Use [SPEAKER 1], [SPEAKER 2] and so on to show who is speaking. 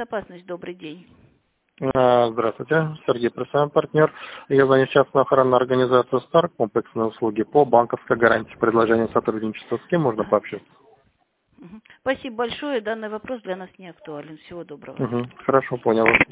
[SPEAKER 1] безопасность, добрый день.
[SPEAKER 2] Здравствуйте, Сергей Пресовой, партнер. Я звоню частную охранную организацию «Стар», комплексные услуги по банковской гарантии. Предложение сотрудничества, с кем можно пообщаться?
[SPEAKER 1] Спасибо большое. Данный вопрос для нас не актуален. Всего доброго.
[SPEAKER 2] Хорошо, понял.